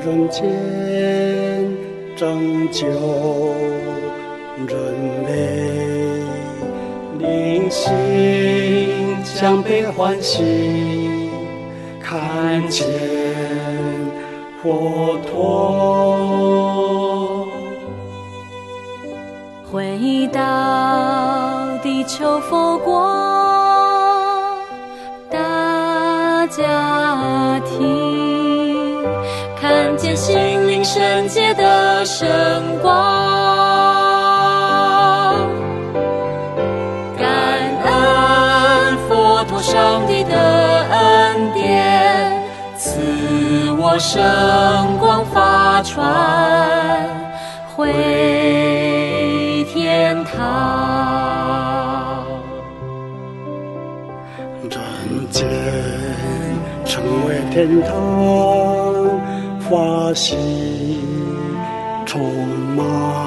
人间，拯救人类，灵性将被唤醒，看见佛陀。 回到地球佛国大家庭，看见心灵圣洁的圣光，感恩佛陀上帝的恩典，赐我圣光发传回天堂。 人间成为天堂，法喜充满，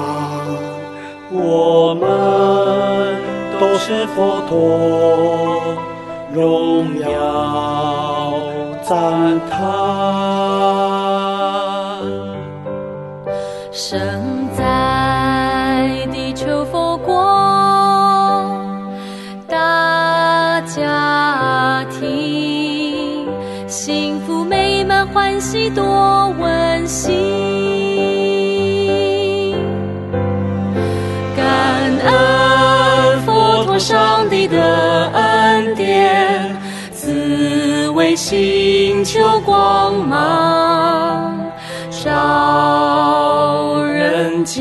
我们都是佛陀，荣耀赞叹。 生在地球佛国大家庭，幸福美满欢喜多温馨，感恩佛陀上帝的恩典，赐为星球光芒照人间。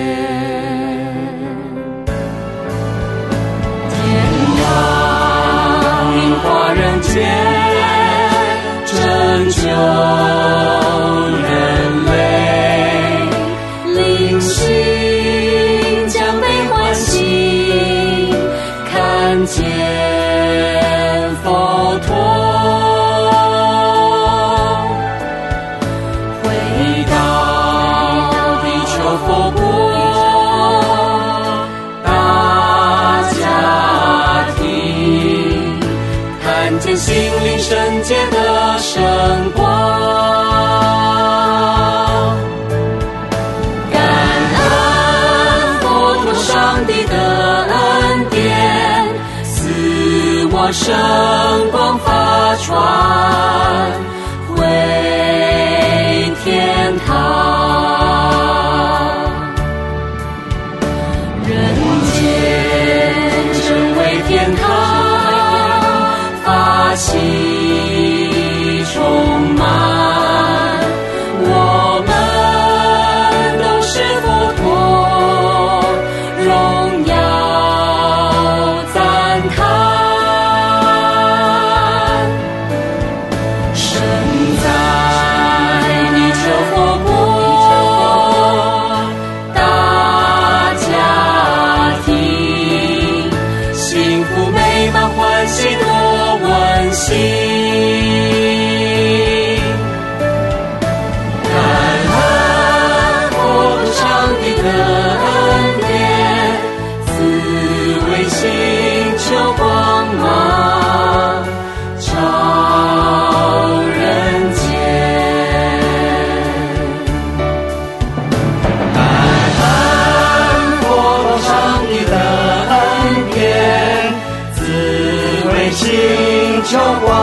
天堂映华人间，拯救人类，灵性将被唤醒，看见佛陀。心灵圣洁的圣光，感恩佛陀上帝的恩典，赐我圣光发传回天堂。人间成为天堂，喜充满，我们都是佛陀，荣耀赞叹。生在地球佛国大家庭，幸福美满欢喜多温馨，感恩佛陀上帝的恩典，赐为星球光芒照人间。感恩佛陀上帝的恩典，赐为星球光